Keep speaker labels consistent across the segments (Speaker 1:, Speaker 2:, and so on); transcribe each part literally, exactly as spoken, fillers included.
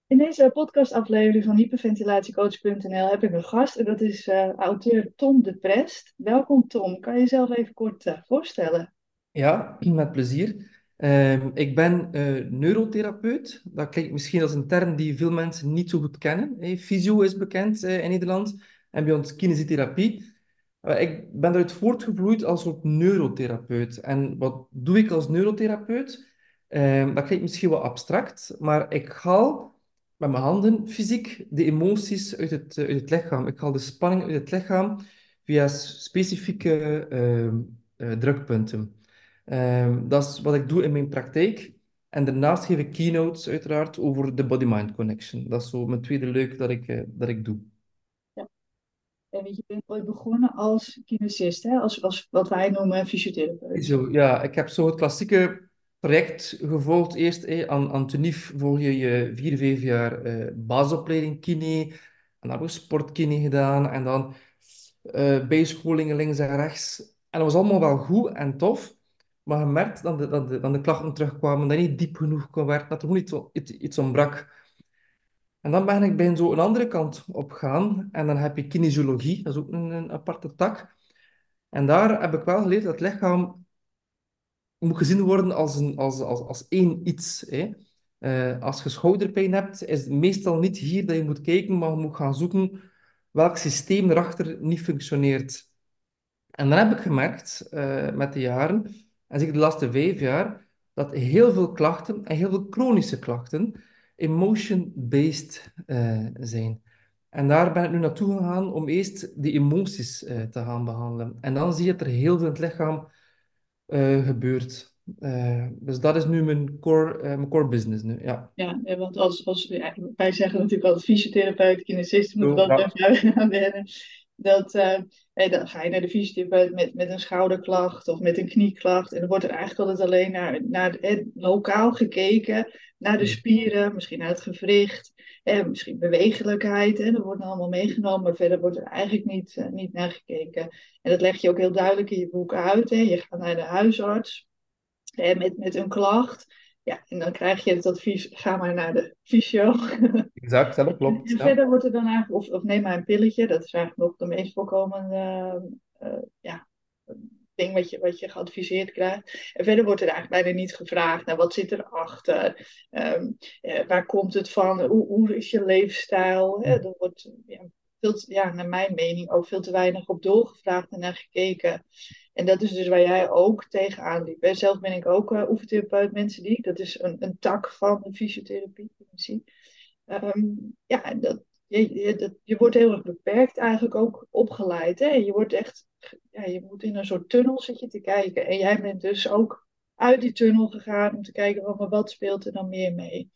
Speaker 1: In deze podcastaflevering van hyperventilatiecoach punt n l heb ik een gast en dat is eh, auteur Tom de Prest. Welkom Tom, kan je jezelf even kort eh, voorstellen?
Speaker 2: Ja, met plezier. Ehm, ik ben eh, neurotherapeut. Dat klinkt misschien als een term die veel mensen niet zo goed kennen. Hè. Fysio is bekend eh, in Nederland en bij ons kinesietherapie. Maar ik ben eruit voortgevloeid als soort neurotherapeut. En wat doe ik als neurotherapeut? Ehm, dat klinkt misschien wel abstract, maar ik haal met mijn handen fysiek de emoties uit het, eh, uit het lichaam. Ik haal de spanning uit het lichaam via s- specifieke ehm, eh, drukpunten. Ehm, dat is wat ik doe in mijn praktijk. En daarnaast geef ik keynotes, uiteraard, over de body-mind connection. Dat is zo mijn tweede leuk dat ik, eh, dat ik doe.
Speaker 1: Ja. En weet je, je bent ooit begonnen als kinesist, hè? Als, als wat wij noemen fysiotherapeut.
Speaker 2: Zo, ja, ik heb zo het klassieke traject gevolgd. Eerst eh, aan, aan TUNIF volg je je vier, vijf jaar eh, basisopleiding kine. En dan heb ik sportkine gedaan. En dan eh bijscholingen links en rechts. En dat was allemaal wel goed en tof. Maar je merkt dat de, dat de, dat de klachten terugkwamen, dat je niet diep genoeg kon werken, dat er gewoon iets, iets, iets ontbrak. En dan ben ik bij zo een andere kant op gegaan. En dan heb je kinesiologie, dat is ook een, een aparte tak. En daar heb ik wel geleerd dat het lichaam moet gezien worden als, een, als, als, als één iets. Hè. Eh, als je schouderpijn hebt, is het meestal niet hier dat je moet kijken, maar je moet gaan zoeken welk systeem erachter niet functioneert. En dan heb ik gemerkt eh, met de jaren, en zeker de laatste vijf jaar, dat heel veel klachten, en heel veel chronische klachten, emotion-based eh, zijn. En daar ben ik nu naartoe gegaan om eerst die emoties eh, te gaan behandelen. En dan zie je dat er heel veel in het lichaam eh, gebeurt. Eh, dus dat is nu mijn core, eh, mijn core business nu, ja.
Speaker 1: Ja, eh, want als, als, ja, wij zeggen natuurlijk altijd fysiotherapeut, kinesist, moet
Speaker 2: Zo,
Speaker 1: wel
Speaker 2: ja.
Speaker 1: even aan wennen. Dat, eh, eh, dan ga je naar de fysiotherapeut met, met een schouderklacht of met een knieklacht. En dan wordt er eigenlijk altijd alleen naar, naar eh, lokaal gekeken, naar de spieren, misschien naar het gewricht, eh, misschien bewegelijkheid. Hè, dat wordt dan allemaal meegenomen, maar verder wordt er eigenlijk niet, eh, niet naar gekeken. En dat leg je ook heel duidelijk in je boek uit. Hè. Je gaat naar de huisarts eh, met, met een klacht. Ja, en dan krijg je het advies, ga maar naar de fysio.
Speaker 2: Exact, ja, dat
Speaker 1: En,
Speaker 2: klopt.
Speaker 1: en
Speaker 2: Ja.
Speaker 1: verder wordt er dan eigenlijk, of, of neem maar een pilletje, dat is eigenlijk nog de meest voorkomende eh, eh, ja, ding wat je, wat je geadviseerd krijgt. En verder wordt er eigenlijk bijna niet gevraagd naar wat zit erachter, um, eh, waar komt het van, hoe, hoe is je leefstijl. Hè? Er wordt ja, veel te- ja, naar mijn mening ook veel te weinig op doorgevraagd en naar gekeken. En dat is dus waar jij ook tegenaan liep. Hè? Zelf ben ik ook uh, oefentherapeut, mensen die, dat is een, een tak van de fysiotherapie. Ehm, ja, en dat, je, je, dat, je wordt heel erg beperkt eigenlijk ook opgeleid. Hè? Je wordt echt, ja, je moet in een soort tunnel zit je te kijken. En jij bent dus ook uit die tunnel gegaan om te kijken van, maar wat speelt er dan meer mee?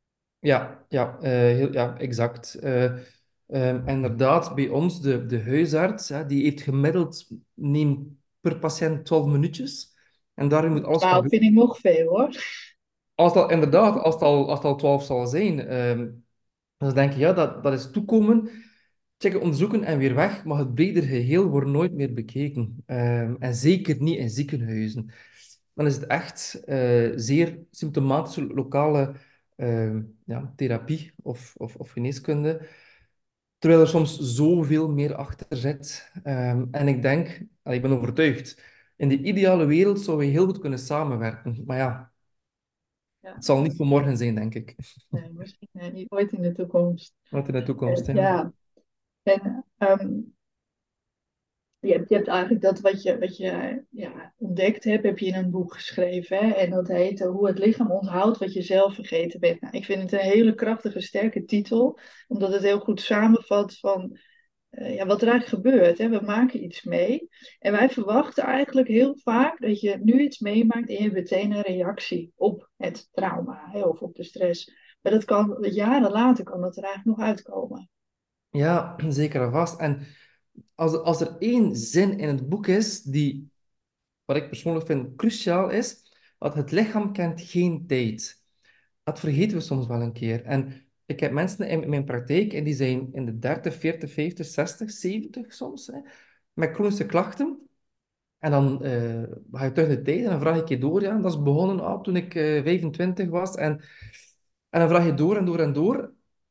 Speaker 2: Ja, ja, eh, heel, ja exact. Eh, ehm, inderdaad, bij ons, de, de huisarts, hè, die heeft gemiddeld, neem per patiënt twaalf minuutjes. En daarin moet alles gaan
Speaker 1: twaalf vind ik
Speaker 2: gebeuren.
Speaker 1: nog veel hoor.
Speaker 2: Als dat inderdaad, als het al, als het al twaalf zal zijn, ehm, dan denk je, ja, dat, dat is toekomen, checken, onderzoeken en weer weg. Maar het breder geheel wordt nooit meer bekeken. Ehm, en zeker niet in ziekenhuizen. Dan is het echt eh, zeer symptomatische lokale ehm, ja, therapie of, of, of geneeskunde. Terwijl er soms zoveel meer achter zit. Ehm, en ik denk, en ik ben overtuigd, in de ideale wereld zouden we heel goed kunnen samenwerken. Maar ja,
Speaker 1: Ja,
Speaker 2: het zal niet voor morgen zijn, denk ik.
Speaker 1: nee, misschien eh, niet ooit in de toekomst.
Speaker 2: Wat in de toekomst,
Speaker 1: Eh,
Speaker 2: ja.
Speaker 1: ja, en ehm, Je hebt, je hebt eigenlijk dat wat je, wat je ja, ontdekt hebt, heb je in een boek geschreven. Hè? En dat heet eh, Hoe het lichaam onthoudt wat je zelf vergeten bent. Nou, ik vind het een hele krachtige, sterke titel, omdat het heel goed samenvat van eh, ja, wat er eigenlijk gebeurt. Hè? We maken iets mee. En wij verwachten eigenlijk heel vaak dat je nu iets meemaakt en je hebt meteen een reactie op het trauma, hè? Of op de stress. Maar dat kan, jaren later kan dat er eigenlijk nog uitkomen.
Speaker 2: Ja, zeker en vast. En als, als er één zin in het boek is die, wat ik persoonlijk vind, cruciaal is, dat het lichaam kent geen tijd. Dat vergeten we soms wel een keer. En ik heb mensen in mijn praktijk en die zijn in de dertig, veertig, vijftig, zestig, zeventig soms, hè, met chronische klachten. En dan eh, ga je terug in de tijd en dan vraag ik je door. Ja, dat is begonnen ah, toen ik eh, vijfentwintig was. En, en dan vraag je door en door en door.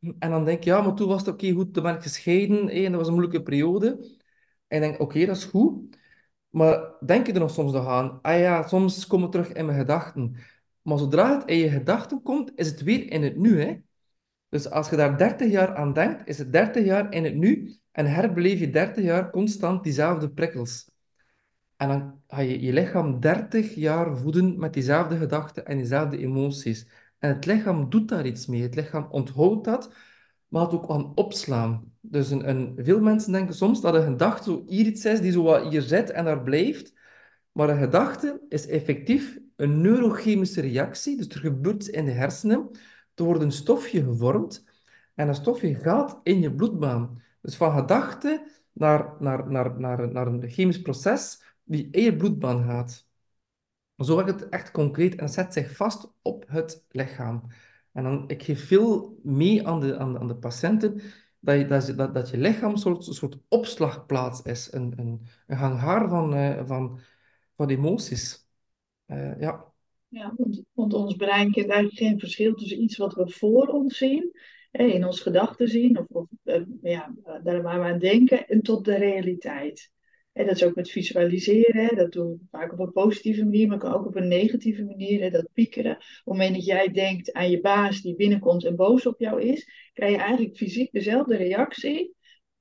Speaker 2: En dan denk ik, ja, maar toen was het oké, goed, toen ben ik gescheiden, hé, en dat was een moeilijke periode. En ik denk, oké, dat is goed. Maar denk je er nog soms nog aan? Ah ja, soms komen we terug in mijn gedachten. Maar zodra het in je gedachten komt, is het weer in het nu, hè? Dus als je daar dertig jaar aan denkt, is het dertig jaar in het nu en herbeleef je dertig jaar constant diezelfde prikkels. En dan ga je je lichaam dertig jaar voeden met diezelfde gedachten en diezelfde emoties. En het lichaam doet daar iets mee. Het lichaam onthoudt dat, maar het ook kan opslaan. Dus een, een, veel mensen denken soms dat een gedachte zo hier iets is die zo wat hier zit en daar blijft. Maar een gedachte is effectief een neurochemische reactie. Dus er gebeurt iets in de hersenen. Er wordt een stofje gevormd en dat stofje gaat in je bloedbaan. Dus van gedachte naar, naar, naar, naar, naar een chemisch proces die in je bloedbaan gaat. Zo werkt het echt concreet en zet zich vast op het lichaam. En dan, ik geef veel mee aan de, aan de, aan de patiënten dat je, dat, je- dat, dat je lichaam een soort, een soort opslagplaats is, een, een, een hangaar van, eh, van, van emoties. Eh, ja.
Speaker 1: Ja, want, want ons brein kent eigenlijk geen verschil tussen iets wat we voor ons zien, hè, in ons gedachten zien, of, of eh, ja, eh, daar waar we aan denken, en tot de realiteit. En dat is ook met visualiseren, hè, dat doen we vaak op een positieve manier, maar kan ook op een negatieve manier, hè, dat piekeren. Op het moment dat jij denkt aan je baas die binnenkomt en boos op jou is, krijg je eigenlijk fysiek dezelfde reactie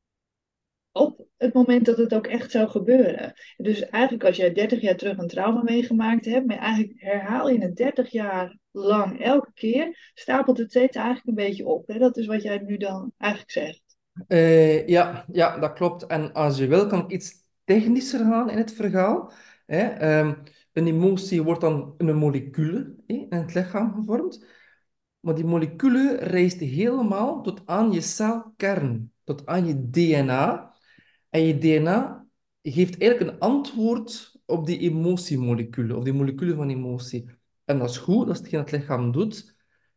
Speaker 1: op het moment dat het ook echt zou gebeuren. Dus eigenlijk als jij dertig jaar terug een trauma meegemaakt hebt, maar eigenlijk herhaal je het dertig jaar lang elke keer, stapelt het steeds eigenlijk een beetje op. Hè? Dat is wat jij nu dan eigenlijk zegt.
Speaker 2: Eh, ja, ja, dat klopt. En als je wil, kan ik iets technischer gaan in het verhaal. Hè. Ehm, een emotie wordt dan in een molecule hè, in het lichaam gevormd. Maar die molecule reist helemaal tot aan je celkern, tot aan je D N A. En je D N A geeft eigenlijk een antwoord op die emotiemoleculen, of die moleculen van emotie. En dat is goed, dat is hetgeen dat het lichaam doet.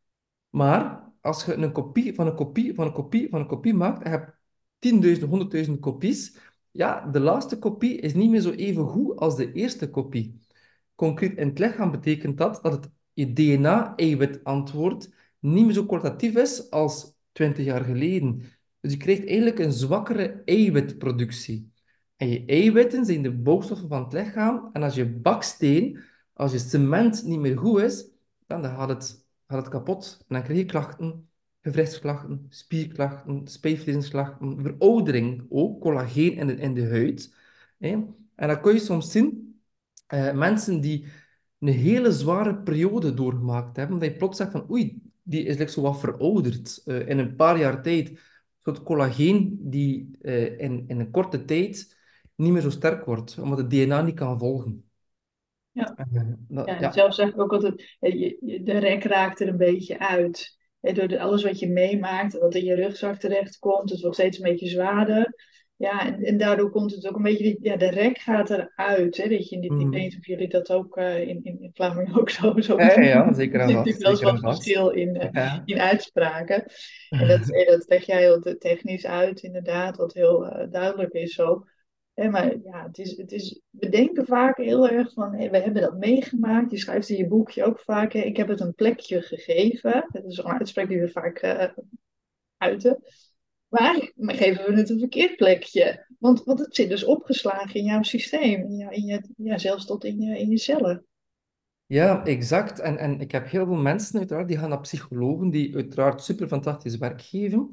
Speaker 2: Maar als je een kopie van een kopie van een kopie van een kopie maakt, en je hebt tienduizend, honderdduizend kopies, ja, de laatste kopie is niet meer zo even goed als de eerste kopie. Concreet in het lichaam betekent dat dat het je D N A-eiwitantwoord niet meer zo kwalitatief is als twintig jaar geleden. Dus je krijgt eigenlijk een zwakkere eiwitproductie. En je eiwitten zijn de bouwstoffen van het lichaam. En als je baksteen, als je cement niet meer goed is, dan dan gaat het, gaat het kapot. En dan krijg je klachten, gewrichtsklachten, spierklachten, spijsverteringsklachten, veroudering ook, collageen in de, in de huid. Hè. En dan kun je soms zien eh, mensen die een hele zware periode doorgemaakt hebben, dat je plots zegt van oei, die is like zo wat verouderd. Eh, in een paar jaar tijd. Een soort collageen die eh, in, in een korte tijd niet meer zo sterk wordt, omdat het D N A niet kan volgen.
Speaker 1: Ja.
Speaker 2: Eh, dat-
Speaker 1: Ja, en
Speaker 2: ja.
Speaker 1: zelf zeg ik ook altijd, hè, je, je- de rek raakt er een beetje uit. Hè, door de, alles wat je meemaakt, wat in je rugzak terechtkomt, het wordt steeds een beetje zwaarder. Ja, en, en daardoor komt het ook een beetje, die- ja, de rek gaat eruit. Hè, dat je, niet- ik weet
Speaker 2: Mhm.
Speaker 1: niet of jullie dat ook eh, in, in, in Vlaanderen ook zo, zo
Speaker 2: Ja, ja,
Speaker 1: doen.
Speaker 2: ja, zeker
Speaker 1: Er
Speaker 2: en
Speaker 1: zit
Speaker 2: vast,
Speaker 1: natuurlijk wel eens
Speaker 2: zeker en
Speaker 1: wat
Speaker 2: vast.
Speaker 1: verschil in, eh,
Speaker 2: Ja.
Speaker 1: in uitspraken. En dat, en dat leg jij heel technisch uit, inderdaad, wat heel eh, duidelijk is zo. Hè, maar ja, het is, het is, we denken vaak heel erg van, hé, we hebben dat meegemaakt. Je schrijft in je boekje ook vaak, hè, ik heb het een plekje gegeven. Dat is een uitspraak die we vaak eh, uiten. Maar eigenlijk geven we het een verkeerd plekje. Want, want het zit dus opgeslagen in jouw systeem. In jou, in je, ja, zelfs tot in je, in je cellen.
Speaker 2: Ja, exact. En, en ik heb heel veel mensen uiteraard die gaan naar psychologen die uiteraard super fantastisch werk geven.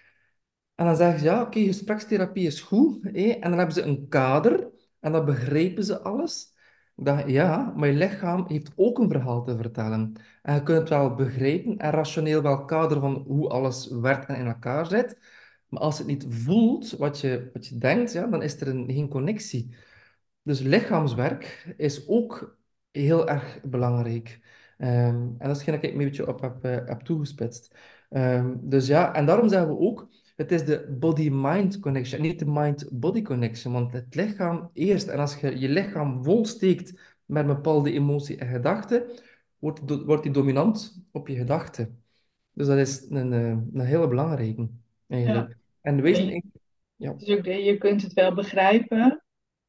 Speaker 2: En dan zeggen ze, ja, oké, gesprekstherapie is goed. Hé. En dan hebben ze een kader en dan begrijpen ze alles. Ik dacht, ja, maar je lichaam heeft ook een verhaal te vertellen. En je kunt het wel begrijpen en rationeel wel kaderen van hoe alles werkt en in elkaar zit. Maar als het niet voelt wat je, wat je denkt, ja, dan is er een, geen connectie. Dus lichaamswerk is ook heel erg belangrijk. Ehm, en dat is hetgeen dat ik een beetje op heb, eh, heb toegespitst. Ehm, dus ja, en daarom zeggen we ook, het is de body-mind connection, niet de mind-body connection. Want het lichaam eerst, en als je je lichaam volsteekt met een bepaalde emotie en gedachte, wordt, do- wordt die dominant op je gedachten. Dus dat is een, eh, een hele belangrijke,
Speaker 1: Ja.
Speaker 2: eigenlijk. En we
Speaker 1: En
Speaker 2: zijn...
Speaker 1: je,
Speaker 2: eigenlijk- Ja,
Speaker 1: het is ook, je kunt het wel begrijpen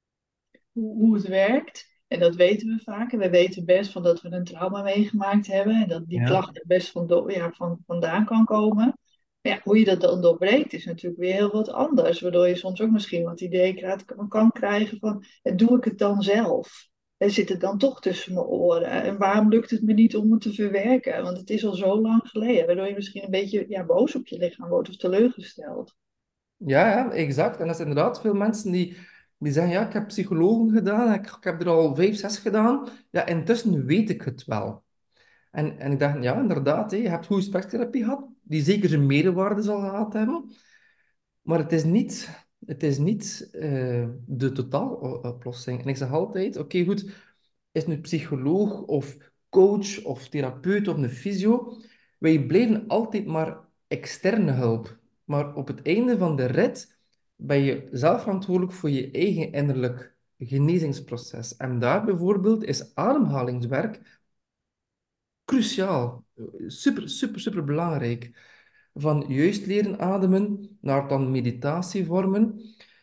Speaker 1: hoe, hoe het werkt. En dat weten we vaak. En we weten best van dat we een trauma meegemaakt hebben. En dat die
Speaker 2: ja.
Speaker 1: klacht er best van, do- ja, van vandaan kan komen. Ja, hoe je dat dan doorbreekt is natuurlijk weer heel wat anders. Waardoor je soms ook misschien wat idee krijgt, kan, kan krijgen van, eh, doe ik het dan zelf? En zit het dan toch tussen mijn oren? En waarom lukt het me niet om het te verwerken? Want het is al zo lang geleden. Waardoor je misschien een beetje ja, boos op je lichaam wordt of teleurgesteld.
Speaker 2: Ja, ja, exact. En dat is inderdaad veel mensen die, die zeggen, ja, ik heb psychologen gedaan, ik, ik heb er al vijf, zes gedaan. Ja, intussen weet ik het wel. En, en ik dacht, ja, inderdaad, hè, je hebt goede spectherapie gehad, die zeker zijn meerwaarde zal gehad hebben. Maar het is niet, het is niet eh, de totaaloplossing. En ik zeg altijd, oké, goed, is het nu psycholoog of coach of therapeut of een fysio, wij blijven altijd maar externe hulp. Maar op het einde van de rit ben je zelf verantwoordelijk voor je eigen innerlijk genezingsproces. En daar bijvoorbeeld is ademhalingswerk cruciaal. Super, super, super belangrijk. Van juist leren ademen naar dan meditatievormen.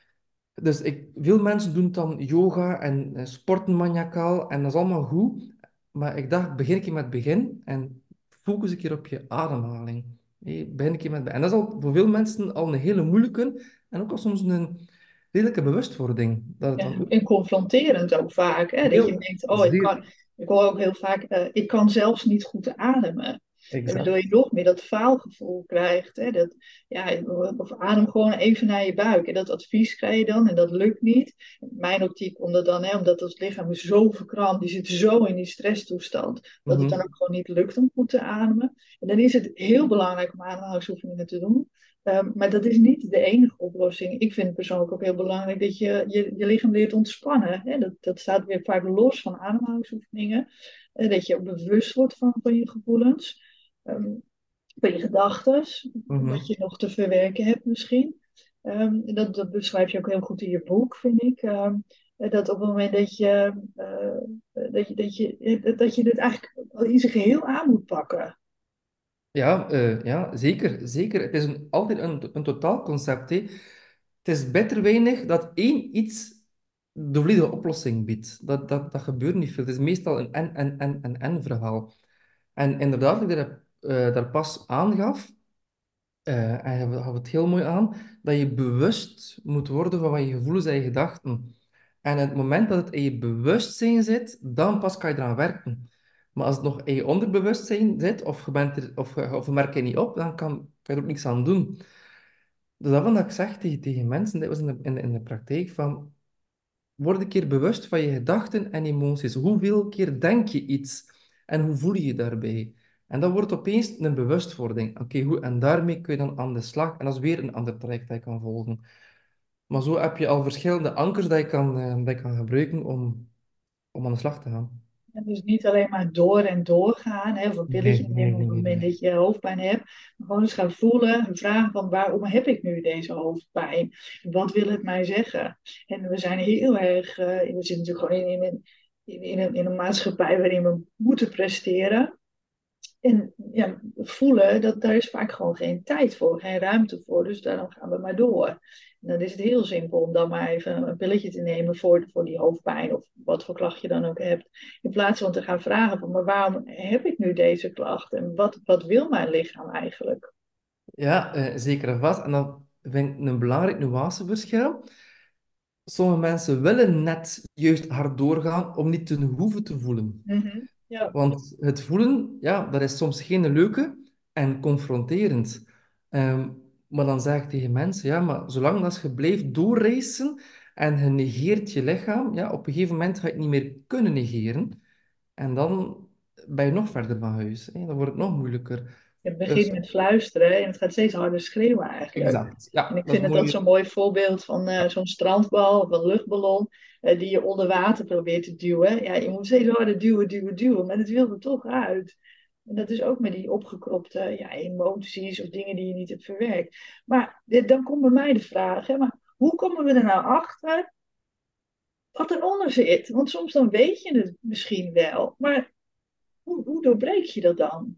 Speaker 2: Dus ik, veel mensen doen dan yoga en eh, sporten maniacaal en dat is allemaal goed. Maar ik dacht, begin een keer met het begin en focus een keer op je ademhaling. Hey, begin een keer met, en dat is al voor veel mensen al een hele moeilijke en ook al soms een redelijke bewustwording. Dat het
Speaker 1: Ja,
Speaker 2: dan ook
Speaker 1: en confronterend ook vaak. Hè? Dat je
Speaker 2: heel,
Speaker 1: denkt, oh, ik
Speaker 2: zeer,
Speaker 1: kan, ik hoor ook heel vaak, eh, ik kan zelfs niet goed ademen. En waardoor je
Speaker 2: exact.
Speaker 1: nog meer dat faalgevoel krijgt. Hè? Dat, ja, of adem gewoon even naar je buik. En dat advies krijg je dan en dat lukt niet. In mijn optiek, omdat, dan, hè, omdat ons lichaam is zo verkrampt, die zit zo in die stresstoestand, dat het dan
Speaker 2: Mhm,
Speaker 1: ook gewoon niet lukt om goed te ademen. En dan is het heel belangrijk om ademhalingsoefeningen te doen. Um, maar dat is niet de enige oplossing. Ik vind het persoonlijk ook heel belangrijk dat je je, je lichaam leert ontspannen. Hè? Dat, dat staat weer vaak los van ademhalingsoefeningen. Uh, dat je ook bewust wordt van, van je gevoelens, um, van je gedachten, wat
Speaker 2: mhm.
Speaker 1: je nog te verwerken hebt misschien. Um, dat, dat beschrijf je ook heel goed in je boek, vind ik. Um, dat op het moment dat je, uh, dat je, dat je, dat je dit eigenlijk in zijn geheel aan moet pakken.
Speaker 2: Ja, eh, ja, zeker, zeker. Het is een, altijd een, een totaalconcept, hè. Het is beter weinig dat één iets de volledige oplossing biedt. Dat, dat, dat gebeurt niet veel. Het is meestal een en, en, en, en, en verhaal. En inderdaad, wat je daar, eh, daar pas aangaf, eh, en je gaf het heel mooi aan, dat je bewust moet worden van wat je gevoelens en je gedachten. En het moment dat het in je bewustzijn zit, dan pas kan je eraan werken. Maar als het nog in je onderbewustzijn zit, of je, bent er, of, je- of je merkt het niet op, dan kan, kan je er ook niks aan doen. Dus daarom dat ik zeg tegen, tegen mensen, dit was in de, in de, in de praktijk, van word een keer bewust van je gedachten en emoties. Hoeveel keer denk je iets en hoe voel je je daarbij? En dat wordt opeens een bewustwording. Oké, goed, en daarmee kun je dan aan de slag. En dat is weer een ander traject dat je kan volgen. Maar zo heb je al verschillende ankers dat je kan, eh, dat je kan gebruiken om, om aan de slag te gaan.
Speaker 1: En dus niet alleen maar door en door gaan, hè, of een
Speaker 2: Nee,
Speaker 1: pilletje
Speaker 2: nee,
Speaker 1: nemen op
Speaker 2: nee,
Speaker 1: het
Speaker 2: nee,
Speaker 1: moment
Speaker 2: nee.
Speaker 1: dat je hoofdpijn hebt. Maar gewoon eens gaan voelen en vragen van waarom heb ik nu deze hoofdpijn? Wat wil het mij zeggen? En we zijn heel erg, uh, we zitten natuurlijk gewoon in, in, een, in, in, een, in een maatschappij waarin we moeten presteren. En ja, voelen, dat, daar is vaak gewoon geen tijd voor, geen ruimte voor. Dus daarom gaan we maar door. En dan is het heel simpel om dan maar even een pilletje te nemen voor, voor die hoofdpijn of wat voor klacht je dan ook hebt. In plaats van te gaan vragen van, maar waarom heb ik nu deze klacht? En wat, wat wil mijn lichaam eigenlijk?
Speaker 2: Ja, eh, zeker en vast. En dat vind ik een belangrijk nuanceverschil. Sommige mensen willen net juist hard doorgaan om niet te hoeven te voelen.
Speaker 1: Mhm. Ja,
Speaker 2: Want het voelen, ja, dat is soms geen leuke en confronterend. Ehm, maar dan zeg ik tegen mensen, ja, maar zolang dat je blijft doorreizen en je negeert je lichaam, ja, op een gegeven moment ga je het niet meer kunnen negeren. En dan ben je nog verder van huis. Hè. Dan wordt het nog moeilijker.
Speaker 1: het begint
Speaker 2: Dus,
Speaker 1: met fluisteren en het gaat steeds harder schreeuwen eigenlijk.
Speaker 2: exact.
Speaker 1: En
Speaker 2: Ja,
Speaker 1: ik
Speaker 2: dat is
Speaker 1: vind het dat
Speaker 2: mooi.
Speaker 1: zo'n mooi voorbeeld van eh,
Speaker 2: Ja.
Speaker 1: zo'n strandbal of een luchtballon eh, die je onder water probeert te duwen. Ja, je moet steeds harder duwen, duwen, duwen, maar het wil er toch uit. En dat is ook met die opgekropte ja, emoties of dingen die je niet hebt verwerkt. Maar dit- dan komt bij mij de vraag, hè, maar hoe komen we er nou achter wat eronder zit? Want soms dan weet je het misschien wel, maar hoe, hoe doorbreek je dat dan?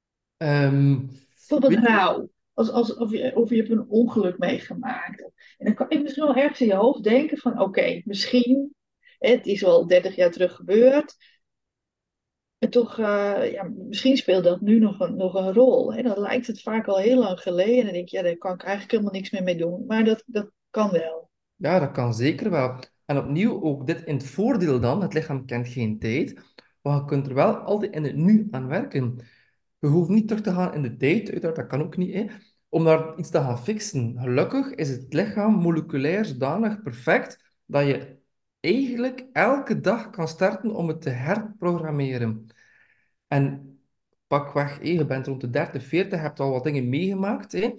Speaker 2: Ehm,
Speaker 1: Bijvoorbeeld
Speaker 2: weet je,
Speaker 1: rouw. Als, als, of, je, of je hebt een ongeluk meegemaakt. En dan kan je misschien wel ergens in je hoofd denken van oké, misschien, het is wel dertig jaar terug gebeurd. En toch, eh, ja, misschien speelt dat nu nog een, nog een rol. Hè? Dan lijkt het vaak al heel lang geleden. En dan denk je, ja, daar kan ik eigenlijk helemaal niks meer mee doen. Maar dat, dat kan wel.
Speaker 2: Ja, dat kan zeker wel. En opnieuw, ook dit in het voordeel dan, het lichaam kent geen tijd, maar je kunt er wel altijd in het nu aan werken. Je hoeft niet terug te gaan in de tijd, uiteraard, dat kan ook niet, hè, om daar iets te gaan fixen. Gelukkig is het lichaam moleculair zodanig perfect dat je eigenlijk elke dag kan starten om het te herprogrammeren. En pakweg, hé, je bent rond de dertig, veertig, je hebt al wat dingen meegemaakt, hè.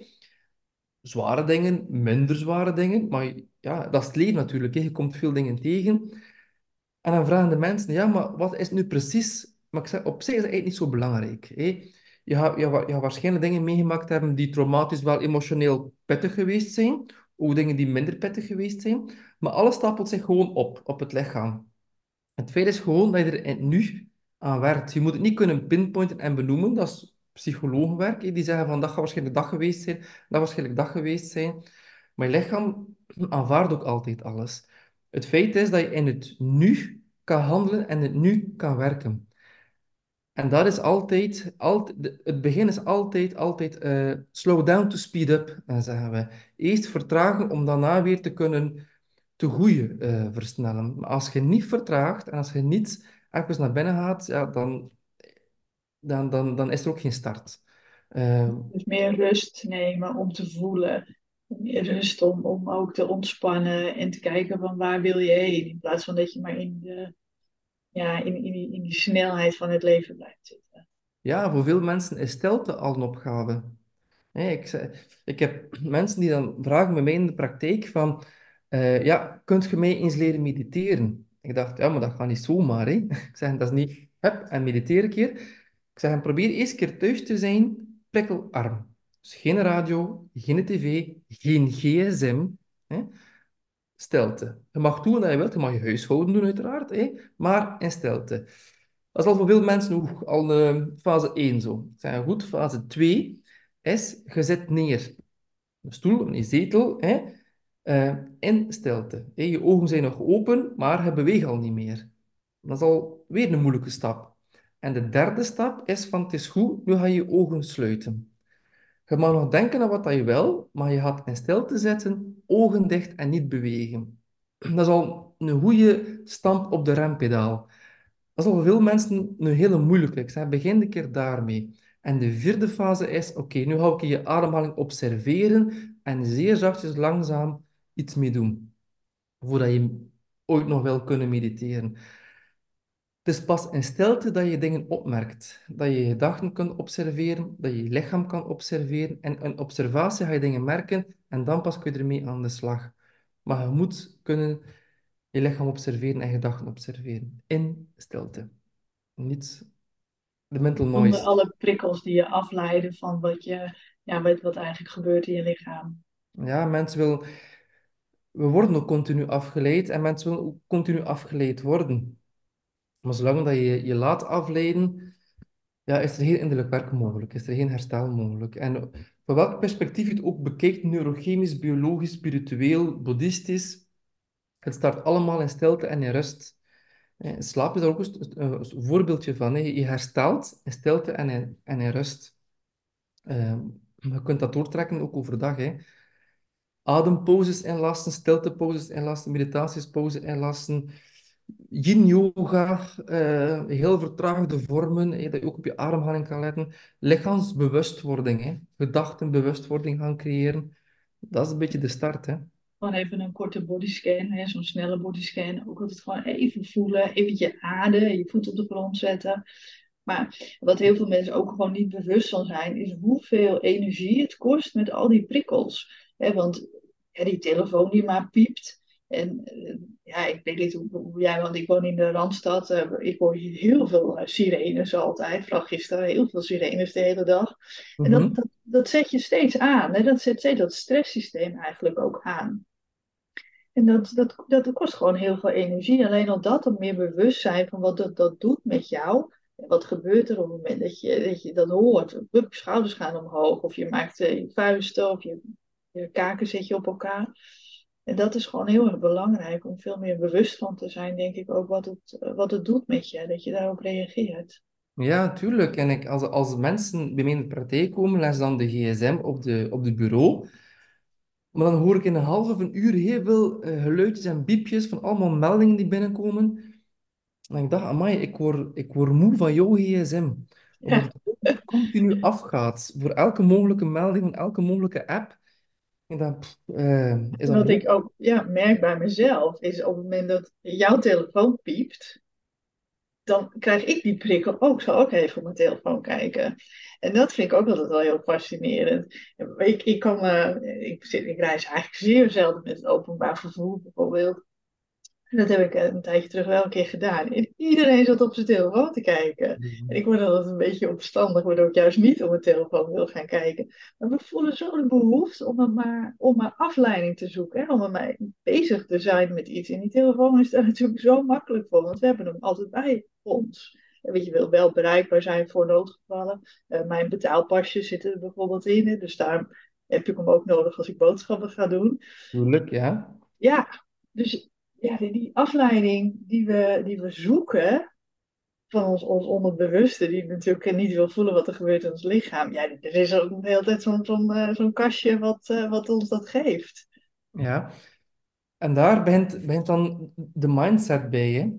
Speaker 2: Zware dingen, minder zware dingen, maar ja, dat is het leven natuurlijk, hè. Je komt veel dingen tegen. En dan vragen de mensen, ja, maar wat is nu precies? Maar ik zeg, op zich is dat eigenlijk niet zo belangrijk, hè. Je gaat, je, gaat, je gaat waarschijnlijk dingen meegemaakt hebben die traumatisch wel emotioneel pittig geweest zijn, ook dingen die minder pittig geweest zijn, maar alles stapelt zich gewoon op, op het lichaam. Het feit is gewoon dat je er in het nu aan werkt. Je moet het niet kunnen pinpointen en benoemen. Dat is psychologenwerk. Hè. Die zeggen van dat gaat waarschijnlijk dag geweest zijn, dat waarschijnlijk dag geweest zijn. Maar je lichaam aanvaardt ook altijd alles. Het feit is dat je in het nu kan handelen en het nu kan werken. En dat is altijd, altijd het begin is altijd, altijd eh, slow down to speed up, eh, zeggen we. Eerst vertragen om daarna weer te kunnen te groeien eh, versnellen. Maar als je niet vertraagt en als je niet even naar binnen gaat, ja, dan, dan, dan, dan is er ook geen start. Eh,
Speaker 1: Dus meer rust nemen om te voelen. Meer rust om, om ook te ontspannen en te kijken van waar wil je heen. In plaats van dat je maar in, de, ja, in, in, die, in die snelheid van het leven blijft zitten.
Speaker 2: ja, voor veel mensen is stilte al een opgave. Nee, ik, zei- ik heb mensen die dan vragen bij mij in de praktijk van, eh, ja, kunt je mij eens leren mediteren? Ik dacht, ja, maar dat gaat niet zomaar, hè. Ik zeg, dat is niet, hup, en mediteer een keer. Ik zeg, probeer eerst een keer thuis te zijn, prikkelarm. Dus geen radio, geen tv, geen gsm, hè. Stilte. Je mag doen wat je wilt, je mag je huishouden doen uiteraard, hè, maar in stilte. Dat is al voor veel mensen ook al eh, fase één zo. Ik zeg, goed, fase twee is, je zit neer. Een stoel, een zetel, hè, eh, in stilte. Hè. Je ogen zijn nog open, maar je beweegt al niet meer. Dat is al weer een moeilijke stap. En de derde stap is van, het is goed, nu ga je je ogen sluiten. Je mag nog denken aan wat dat je wil, maar je gaat in stilte zitten, ogen dicht en niet bewegen. Dat is al een goede stamp op de rempedaal. Dat is al voor veel mensen een hele moeilijke. Ik zeg, begin een keer daarmee. En de vierde fase is, oké, nu ga ik je ademhaling observeren en zeer zachtjes langzaam iets mee doen, voordat je ooit nog wil kunnen mediteren. Het is pas in stilte dat je dingen opmerkt, dat je je gedachten kunt observeren, dat je je lichaam kan observeren. En in observatie ga je dingen merken en dan pas kun je ermee aan de slag. Maar je moet kunnen je lichaam observeren en gedachten observeren in stilte. Niet de mental
Speaker 1: Zonder
Speaker 2: noise.
Speaker 1: alle prikkels die je afleiden van wat, je, ja, wat, wat eigenlijk gebeurt in je lichaam.
Speaker 2: Ja, mensen willen, we worden ook continu afgeleid en mensen willen ook continu afgeleid worden. Maar zolang dat je je laat afleiden, ja, is er geen innerlijk werk mogelijk, is er geen herstel mogelijk. En van welk perspectief je het ook bekijkt, neurochemisch, biologisch, spiritueel, boeddhistisch, het start allemaal in stilte en in rust. Eh, Slaap is daar ook een, een- een voorbeeldje van. Hè. Je herstelt in stilte en in, en in rust. Eh, je kunt dat doortrekken ook overdag. Hè. Ademposes inlassen, stilteposes inlassen, meditatiesposes inlassen. Yin yoga, eh, heel vertraagde vormen, hè, dat je ook op je ademhaling kan letten. Lichaamsbewustwording, hè, gedachtenbewustwording gaan creëren. Dat is een beetje de start, hè.
Speaker 1: Gewoon even een korte bodyscan, hè, zo'n snelle bodyscan. Ook altijd gewoon even voelen, even je aarden, je voet op de grond zetten. Maar wat heel veel mensen ook gewoon niet bewust van zijn, is hoeveel energie het kost met al die prikkels. Hè, want ja, die telefoon die maar piept. En eh, ja, ik weet niet hoe, hoe jij, want ik woon in de Randstad. eh, ik hoor hier heel veel eh, sirenes altijd. Vooral gisteren heel veel sirenes de hele dag. En dat,
Speaker 2: Mhm.
Speaker 1: dat, dat zet je steeds aan. Hè? Dat zet steeds dat stresssysteem eigenlijk ook aan. En dat, dat, dat kost gewoon heel veel energie. Alleen al dat, om meer bewustzijn van wat dat, dat doet met jou. En wat gebeurt er op het moment dat je dat, je dat hoort? Hup, schouders gaan omhoog. Of je maakt eh, je vuisten of je, je kaken zet je op elkaar. En dat is gewoon heel erg belangrijk. Om veel meer bewust van te zijn, denk ik ook, wat het, eh, wat het doet met je. Dat je daarop reageert.
Speaker 2: Ja, tuurlijk. En ik, als, als mensen bij mij in de praktijk komen, leggen ze dan de gsm op de, op de bureau. Maar dan hoor ik in een half of een uur heel veel eh, geluidjes en biepjes van allemaal meldingen die binnenkomen. En ik dacht, amai, ik word, ik word moe van jouw gsm. Omdat
Speaker 1: Ja.
Speaker 2: het continu afgaat. Voor elke mogelijke melding van elke mogelijke app. En dan pff, eh, is dat
Speaker 1: Wat
Speaker 2: moe.
Speaker 1: ik ook ja, merk bij mezelf, is op het moment dat jouw telefoon piept, dan krijg ik die prikkel ook. Ik zal ook even op mijn telefoon kijken. En dat vind ik ook altijd wel heel fascinerend. Ik, ik, kan, eh, ik, zit, ik reis eigenlijk zeer zelden met het openbaar vervoer bijvoorbeeld. En dat heb ik eh, een tijdje terug wel een keer gedaan. En iedereen zat op zijn telefoon te kijken. En ik word dan altijd een beetje opstandig, waardoor ik juist niet op mijn telefoon wil gaan kijken. Maar we voelen zo de behoefte om, het maar, om maar afleiding te zoeken. Hè? Om er maar bezig te zijn met iets. En die telefoon is daar natuurlijk zo makkelijk voor, want we hebben hem altijd bij ons. En weet je, wil wel bereikbaar zijn voor noodgevallen. Uh, mijn betaalpasjes zitten er bijvoorbeeld in. Hè? Dus daar heb ik hem ook nodig als ik boodschappen ga doen.
Speaker 2: Moeilijk, ja.
Speaker 1: Ja, dus ja, die, die afleiding die we, die we zoeken van ons, ons onderbewuste, die natuurlijk niet wil voelen wat er gebeurt in ons lichaam. Ja, er is ook de hele tijd zo'n zo'n eh, zo'n kastje wat, eh, wat ons dat geeft.
Speaker 2: Ja. En daar begint, begint dan de mindset bij, hè?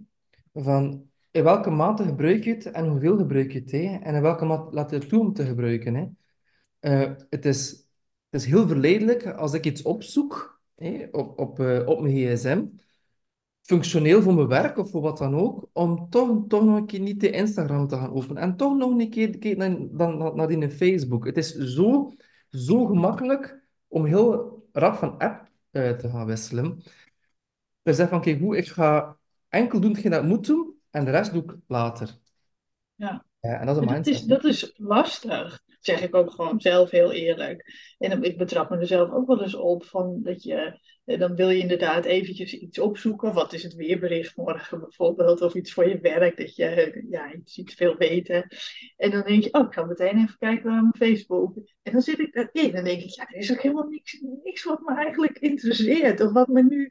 Speaker 2: Van in welke mate gebruik je het en hoeveel gebruik je het, hè? En in welke mate laat je het toe om te gebruiken, hè? Eh, het is, het is heel verleidelijk als ik iets opzoek, hè, op, op, eh, op mijn gsm, functioneel voor mijn werk of voor wat dan ook, om toch, toch nog een keer niet de Instagram te gaan openen en toch nog een keer kijken naar, naar, naar naar die Facebook. Het is zo, zo gemakkelijk om heel rap van app eh, te gaan wisselen. Dus zeg van, oké, goed, ik ga enkel doen hetgeen dat ik moet doen en de rest doe ik later.
Speaker 1: Ja.
Speaker 2: Ja, en dat is een
Speaker 1: Maar dat is,
Speaker 2: mindset, hè.
Speaker 1: dat is lastig, zeg ik ook gewoon zelf heel eerlijk. En dan- ik betrap me er zelf ook wel eens op van dat je, eh, dan wil je inderdaad eventjes iets opzoeken. Wat is het weerbericht morgen bijvoorbeeld, of iets voor je werk, dat je eh, ja, iets, iets wil weten. En dan denk je, oh, ik ga meteen even kijken naar mijn Facebook. En dan zit ik daarin en dan denk ik, ja, er is ook helemaal niks, niks wat me eigenlijk interesseert. Of wat me nu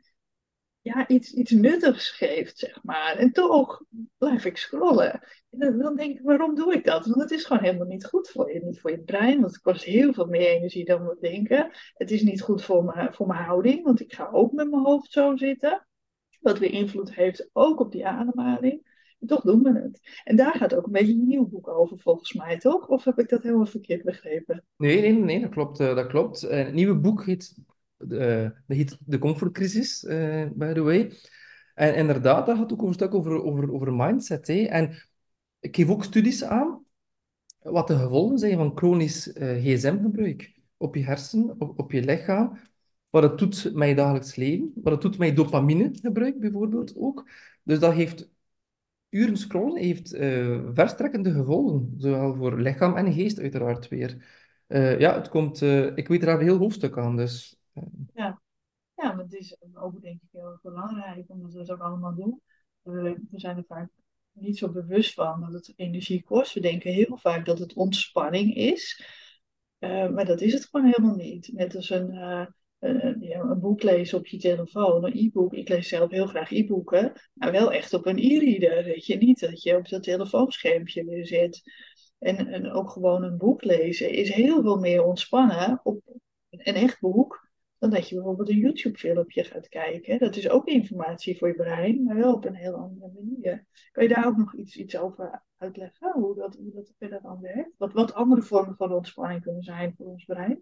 Speaker 1: ja, iets, iets nuttigs geeft, zeg maar. En toch blijf ik scrollen. En dan, dan denk ik, waarom doe ik dat? Want het is gewoon helemaal niet goed voor je, niet voor je brein, want het kost heel veel meer energie dan we denken. Het is niet goed voor, me, voor mijn houding, want ik ga ook met mijn hoofd zo zitten, wat weer invloed heeft ook op die ademhaling. En toch doen we het. En daar gaat ook een beetje een nieuw boek over, volgens mij, toch? Of heb ik dat helemaal verkeerd begrepen?
Speaker 2: Nee, nee, nee, dat klopt. eh, dat klopt. Eh, het nieuwe boek heet, eh, dat heet De Comfortcrisis, eh by the way. En inderdaad, dat gaat ook een stuk over, over, over mindset. Hè. En ik geef ook studies aan wat de gevolgen zijn van chronisch eh, gsm-gebruik op je hersenen, op, op je lichaam. Wat het doet met je dagelijks leven. Wat het doet met je dopaminegebruik bijvoorbeeld ook. Dus dat heeft uren scrollen heeft eh, verstrekkende gevolgen, zowel voor lichaam en geest uiteraard weer. Eh, ja, het komt, eh, ik weet er al een heel hoofdstuk aan, dus eh,
Speaker 1: Ja. Ja, maar het is ook denk ik heel erg belangrijk, omdat we dat ook allemaal doen. We, we zijn er vaak niet zo bewust van dat het energie kost. We denken heel vaak dat het ontspanning is, eh, maar dat is het gewoon helemaal niet. Net als een, eh, een, ja, een boek lezen op je telefoon, een e-book. Ik lees zelf heel graag e-boeken, maar wel echt op een e-reader. Weet je niet dat je op dat telefoonschermpje weer zit. En, en ook gewoon een boek lezen is heel veel meer ontspannen op een echt boek dan dat je bijvoorbeeld een YouTube-filmpje gaat kijken. Dat is ook informatie voor je brein, maar wel op een heel andere manier. Kan je daar ook nog iets, iets over uitleggen, hoe dat, hoe dat verder dan werkt? Wat, wat andere vormen van ontspanning kunnen zijn voor ons brein?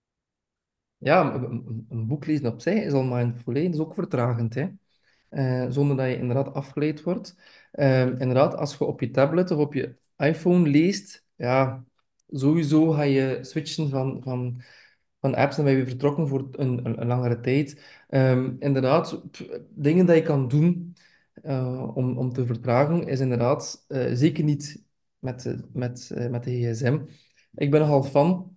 Speaker 2: ja, een, een- een boek lezen op zich is al mindful, hè. Dat is ook vertragend, hè. Eh, zonder dat je inderdaad afgeleid wordt. Ehm, inderdaad, als je op je tablet of op je iPhone leest, ja, sowieso ga je switchen van, van, van apps en ben je weer vertrokken voor een, een, een langere tijd. Ehm, inderdaad, p- dingen dat je kan doen eh, om, om te vertragen, is inderdaad eh, zeker niet met, de- met, eh, met de gsm. Ik ben nogal fan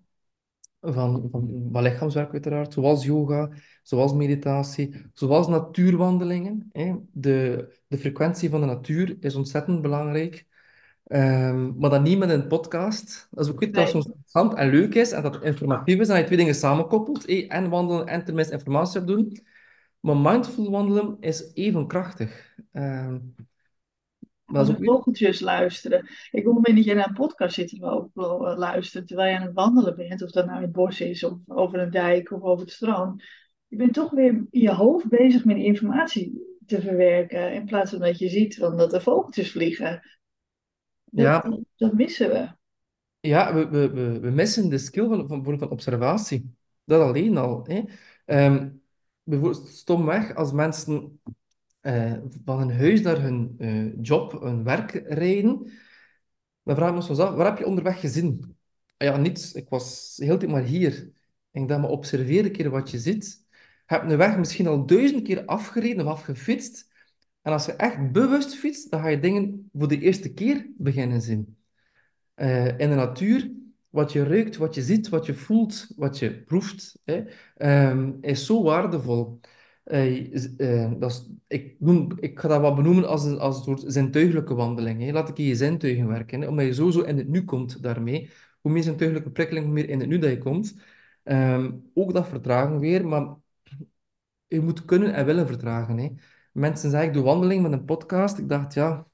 Speaker 2: van, van, van lichaamswerk uiteraard, zoals yoga, zoals meditatie, zoals natuurwandelingen. Hè. De, de frequentie van de natuur is ontzettend belangrijk. Ehm, maar dan niet met een podcast. Als ik weet dat het
Speaker 1: Nee,
Speaker 2: soms interessant en leuk is en dat het informatief is en je twee dingen samenkoppelt, hè, en wandelen en tenminste informatie opdoen. Maar mindful wandelen is even krachtig. Ehm, Maar dat
Speaker 1: Als
Speaker 2: is
Speaker 1: we
Speaker 2: ook weer...
Speaker 1: vogeltjes luisteren. Ik op het moment dat je naar een podcast zit te lo- lo- luisteren terwijl je aan het wandelen bent, of dat nou in het bos is, of over een dijk of over het strand. Je bent toch weer in je hoofd bezig met die informatie te verwerken, in plaats van dat je ziet van dat er vogeltjes vliegen. Dat,
Speaker 2: Ja,
Speaker 1: dat, dat missen we.
Speaker 2: ja we, we, we, we missen de skill van, van, van observatie. Dat alleen al. Hè. Ehm, bijvoorbeeld stomweg als mensen eh, van hun huis naar hun eh, job, hun werk rijden. Dan vraag ik me soms af, waar heb je onderweg gezien? Ah ja, niets. Ik was heel de tijd maar hier. En ik dacht, maar observeer een keer wat je ziet. Je hebt een weg misschien al duizend keer afgereden of afgefietst. En als je echt bewust fietst, dan ga je dingen voor de eerste keer beginnen zien. Eh, in de natuur, wat je ruikt, wat je ziet, wat je voelt, wat je proeft, hè, ehm, is zo waardevol. Eh, is- eh, dat is, ik, noem, ik ga dat wat benoemen als een, als een soort zintuigelijke wandeling. Hè. Laat ik in je zintuigen werken, hè, omdat je sowieso in het nu komt daarmee. Hoe meer zintuigelijke prikkeling, hoe meer in het nu dat je komt. Ehm, ook dat vertragen weer, maar je moet kunnen en willen vertragen. Hè. Mensen zeggen, ik doe wandeling met een podcast. Ik dacht, ja,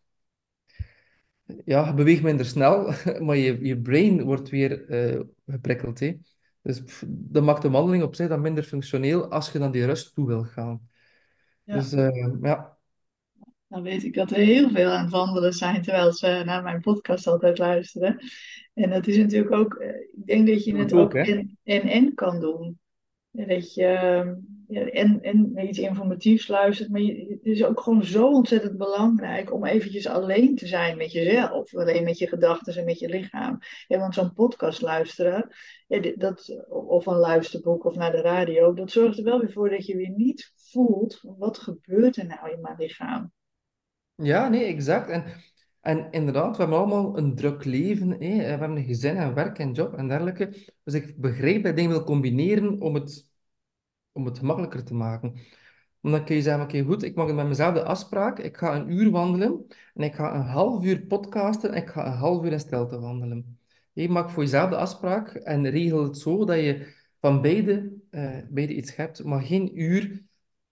Speaker 2: ja, je beweegt minder snel, maar je, je brain wordt weer eh, geprikkeld. Hè. Dus pff, dat maakt de wandeling op zich dan minder functioneel als je naar die rust toe wil gaan.
Speaker 1: Ja,
Speaker 2: Dus eh, ja,
Speaker 1: dan weet ik dat er heel veel aan het wandelen zijn terwijl ze naar mijn podcast altijd luisteren. En dat is natuurlijk ook, eh, ik denk dat je
Speaker 2: doe
Speaker 1: het
Speaker 2: het ook,
Speaker 1: ook
Speaker 2: hè.
Speaker 1: en en, en kan doen. Ja, dat je ehm, ja, en, en naar iets informatiefs luistert, maar je, het is ook gewoon zo ontzettend belangrijk om eventjes alleen te zijn met jezelf. Alleen met je gedachten en met je lichaam. Ja, want zo'n podcast luisteren, ja, dit- dat, of een luisterboek of naar de radio, dat zorgt er wel weer voor dat je weer niet voelt, wat gebeurt er nou in mijn lichaam?
Speaker 2: Ja, nee, exact. En, en inderdaad, we hebben allemaal een druk leven. Hè. We hebben een gezin en werk en job en dergelijke. Dus ik begrijp dat je dingen wil combineren om het, om het gemakkelijker te maken. Maar dan kun je zeggen, oké, goed, ik maak met mezelf de afspraak. Ik ga een uur wandelen en ik ga een half uur podcasten en ik ga een half uur in stilte wandelen. Je maakt voor jezelf de afspraak en regel het zo dat je van beide, eh, beide iets hebt, maar geen uur.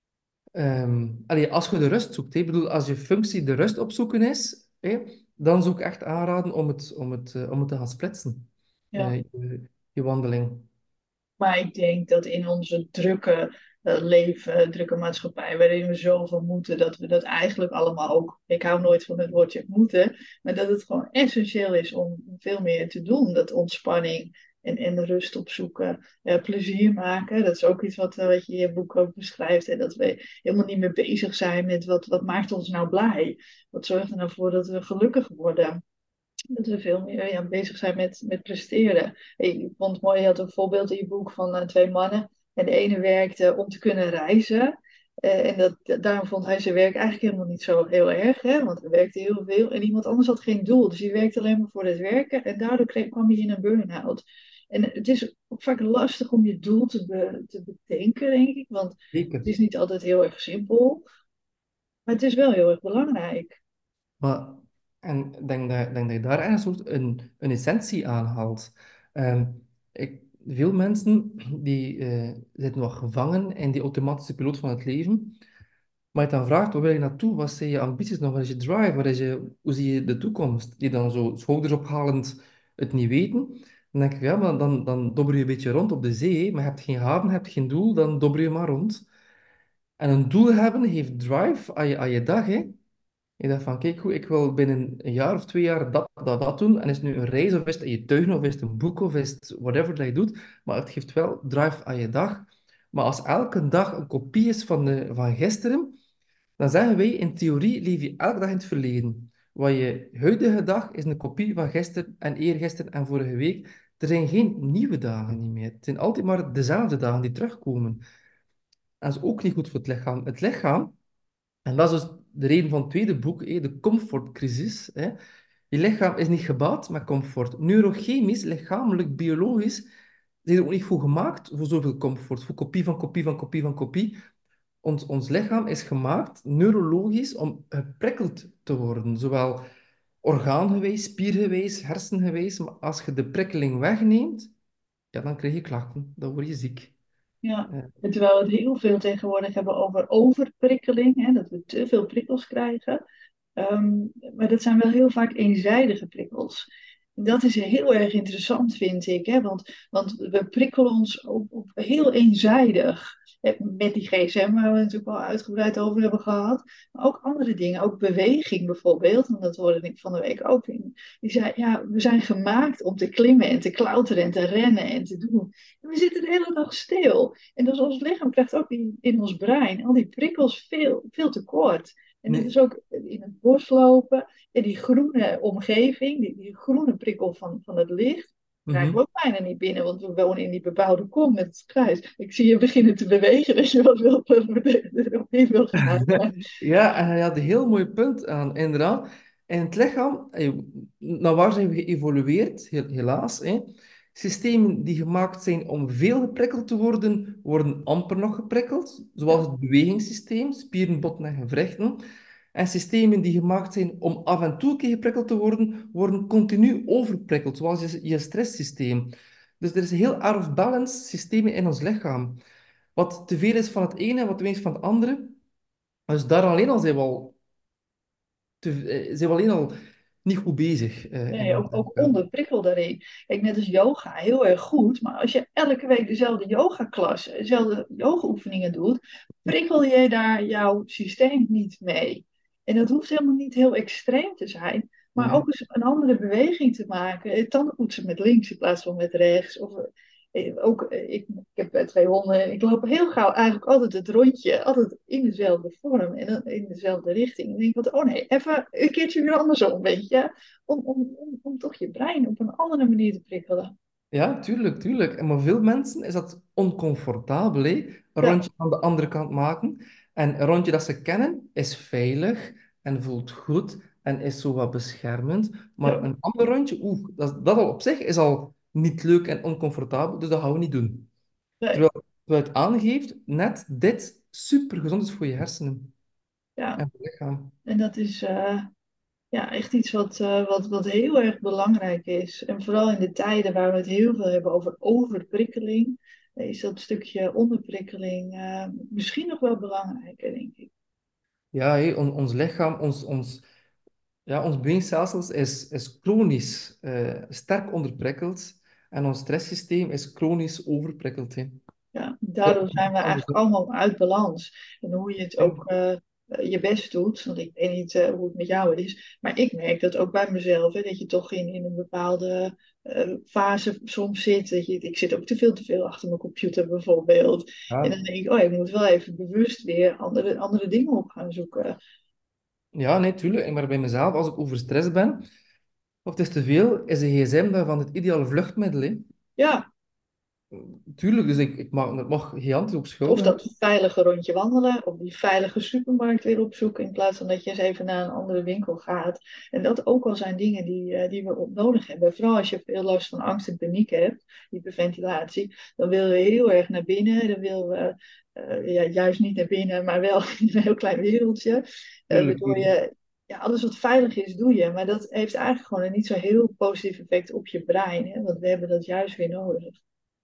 Speaker 2: Ehm allee, als je de rust zoekt, hè, ik bedoel, als je functie de rust opzoeken is, hè, dan zou ik echt aanraden om het, om het, eh, om het te gaan splitsen, eh,
Speaker 1: Ja.
Speaker 2: je, je wandeling.
Speaker 1: Maar ik denk dat in onze drukke eh, leven, drukke maatschappij, waarin we zoveel moeten, dat we dat eigenlijk allemaal ook. Ik hou nooit van het woordje moeten, maar dat het gewoon essentieel is om veel meer te doen. Dat ontspanning en, en rust opzoeken, eh, plezier maken. Dat is ook iets wat, eh, wat je in je boek ook beschrijft. En dat we helemaal niet meer bezig zijn met wat, wat maakt ons nou blij? Wat zorgt er nou voor dat we gelukkig worden? Dat we veel meer ja, bezig zijn met, met presteren. Ik vond het mooi, je had een voorbeeld in je boek van eh, twee mannen. En de ene werkte om te kunnen reizen. Eh, en dat, daarom vond hij zijn werk eigenlijk helemaal niet zo heel erg. Hè? Want hij werkte heel veel. En iemand anders had geen doel. Dus die werkte alleen maar voor het werken. En daardoor kreeg, kwam hij in een burn-out. En het is ook vaak lastig om je doel te, be- te bedenken, denk ik. Want het
Speaker 2: Zeker.
Speaker 1: is niet altijd heel erg simpel. Maar het is wel heel erg belangrijk.
Speaker 2: Maar, en ik denk dat, denk dat je daar een soort een, een essentie aan haalt. Ehm, ik, veel mensen die eh, zitten nog gevangen in die automatische piloot van het leven. Maar je dan vraagt, waar wil je naartoe? Wat zijn je ambities nog? Wat is je drive? Wat is je, hoe zie je de toekomst? Die dan zo schouders ophalend het niet weten. Dan denk ik, ja, maar dan, dan dobber je een beetje rond op de zee. Hè. Maar je hebt geen haven, je hebt geen doel, dan dobber je maar rond. En een doel hebben heeft drive aan je, aan je dag, hè. Je dacht van, kijk goed, ik wil binnen een jaar of twee jaar dat, dat, dat doen. En is het nu een reis, of is het in je tuin, of is het een boek, of is het whatever dat je doet. Maar het geeft wel drive aan je dag. Maar als elke dag een kopie is van, de, van gisteren, dan zeggen wij, in theorie leef je elke dag in het verleden. Wat je huidige dag is een kopie van gisteren en eergisteren en vorige week. Er zijn geen nieuwe dagen niet meer. Het zijn altijd maar dezelfde dagen die terugkomen. En dat is ook niet goed voor het lichaam. Het lichaam, en dat is dus de reden van het tweede boek, hé, de comfortcrisis. Hè. Je lichaam is niet gebaat met comfort. Neurochemisch, lichamelijk, biologisch, zijn er ook niet voor gemaakt voor zoveel comfort. Voor kopie van kopie van kopie van kopie. Ons, ons lichaam is gemaakt, neurologisch, om geprikkeld te worden. Zowel orgaangewijs, spiergewijs, hersengewijs. Maar als je de prikkeling wegneemt, ja, dan krijg je klachten. Dan word je ziek.
Speaker 1: Ja,
Speaker 2: Eh,
Speaker 1: en terwijl we het heel veel tegenwoordig hebben over overprikkeling, hè, dat we te veel prikkels krijgen. Ehm, maar dat zijn wel heel vaak eenzijdige prikkels. Dat is heel erg interessant, vind ik. Hè? Want, want we prikkelen ons op, op heel eenzijdig. Eh, Met die G S M, waar we het natuurlijk al uitgebreid over hebben gehad. Maar ook andere dingen, ook beweging bijvoorbeeld. En dat hoorde ik van de week ook in. Die zei, ja, we zijn gemaakt om te klimmen en te klauteren en te rennen en te doen. En we zitten de hele dag stil. En dus ons lichaam krijgt ook die, in ons brein al die prikkels veel, veel te kort. En dat
Speaker 2: Nee.
Speaker 1: is ook in het bos lopen. En die groene omgeving, die, die groene prikkel van, van het licht, krijgen we
Speaker 2: Mhm.
Speaker 1: ook bijna niet binnen, want we wonen in die bebouwde kom met het grijs. Ik zie je beginnen te bewegen dat je wat wil, erop in wil gaan. Maar
Speaker 2: Ja, en hij had een heel mooi punt aan, inderdaad. In het lichaam, eh, naar waar zijn we geëvolueerd, He- helaas. Hè? Systemen die gemaakt zijn om veel geprikkeld te worden, worden amper nog geprikkeld, zoals
Speaker 1: ja,
Speaker 2: het bewegingssysteem, spieren, botten en gewrichten. En systemen die gemaakt zijn om af en toe een keer geprikkeld te worden, worden continu overprikkeld, zoals je, je stresssysteem. Dus er is een heel out of balance systemen in ons lichaam. Wat te veel is van het ene en wat te weinig van het andere. Dus daar alleen al zijn we al, te, eh, zijn we alleen al niet goed bezig eh, in
Speaker 1: nee,
Speaker 2: ons
Speaker 1: ook, ook
Speaker 2: lichaam.
Speaker 1: onderprikkel daarin. Kijk, net als yoga, heel erg goed. Maar als je elke week dezelfde yogaklas, dezelfde yogaoefeningen doet, prikkel je daar jouw systeem niet mee. En dat hoeft helemaal niet heel extreem te zijn. Maar
Speaker 2: Nee.
Speaker 1: ook eens een andere beweging te maken. eh, Tandenpoetsen met links in plaats van met rechts. Of, eh, ook, eh, ik, ik heb eh, twee honden en ik loop heel gauw eigenlijk altijd het rondje. Altijd in dezelfde vorm en dan in dezelfde richting. En ik denk van, oh nee, even een keertje weer andersom, weet je. Om, om, om, om toch je brein op een andere manier te prikkelen.
Speaker 2: Ja, tuurlijk, tuurlijk. En maar veel mensen is dat oncomfortabel, hè? Een
Speaker 1: Ja,
Speaker 2: rondje aan de andere kant maken. En een rondje dat ze kennen is veilig en voelt goed en is zo wat beschermend. Maar
Speaker 1: ja,
Speaker 2: een ander rondje, oeh, dat, dat al op zich is al niet leuk en oncomfortabel, dus dat gaan we niet doen.
Speaker 1: nee,
Speaker 2: Terwijl, terwijl het aangeeft, net dit super gezond is voor je hersenen
Speaker 1: ja.
Speaker 2: en voor je lichaam.
Speaker 1: En dat is eh, ja, echt iets wat, eh, wat, wat heel erg belangrijk is. En vooral in de tijden waar we het heel veel hebben over overprikkeling, eh, is dat stukje onderprikkeling eh, misschien nog wel belangrijker, denk ik.
Speaker 2: Ja, hé, on- ons lichaam, ons, ons, ja, ons beenstelsel is, is chronisch eh, sterk onderprikkeld en ons stresssysteem is chronisch overprikkeld. Hè.
Speaker 1: Ja,
Speaker 2: Ja,
Speaker 1: daardoor zijn we eigenlijk
Speaker 2: andersom.
Speaker 1: allemaal uit balans. En hoe je het
Speaker 2: Ja,
Speaker 1: ook eh, eh, je best doet, want ik weet niet eh, hoe het met jou is, maar ik merk dat ook bij mezelf, hè, dat je toch in, in een bepaalde eh, fase soms zit. Dat je, ik zit ook te veel te veel achter mijn computer bijvoorbeeld. En dan denk ik, oh, ik moet wel even bewust weer andere, andere dingen op gaan zoeken.
Speaker 2: ja, nee, tuurlijk. Maar bij mezelf, als ik overstrest ben, of het is te veel, is de gsm daarvan het ideale vluchtmiddel. Hè.
Speaker 1: Ja,
Speaker 2: Tuurlijk, dus ik, ik mag, dat mag gigantisch ook
Speaker 1: of
Speaker 2: schuldig
Speaker 1: dat
Speaker 2: hebben.
Speaker 1: veilige rondje wandelen, of die veilige supermarkt weer opzoeken, in plaats van dat je eens even naar een andere winkel gaat. En dat ook al zijn dingen die, eh, die we op nodig hebben. Vooral als je veel last van angst en paniek hebt, hyperventilatie, dan willen we heel erg naar binnen. Dan willen we eh, ja, juist niet naar binnen, maar wel in een heel klein wereldje. Eh,
Speaker 2: Tuurlijk,
Speaker 1: waardoor
Speaker 2: tuurlijk.
Speaker 1: je, ja, alles wat veilig is, doe je. Maar dat heeft eigenlijk gewoon een niet zo heel positief effect op je brein. Hè? Want we hebben dat juist weer nodig.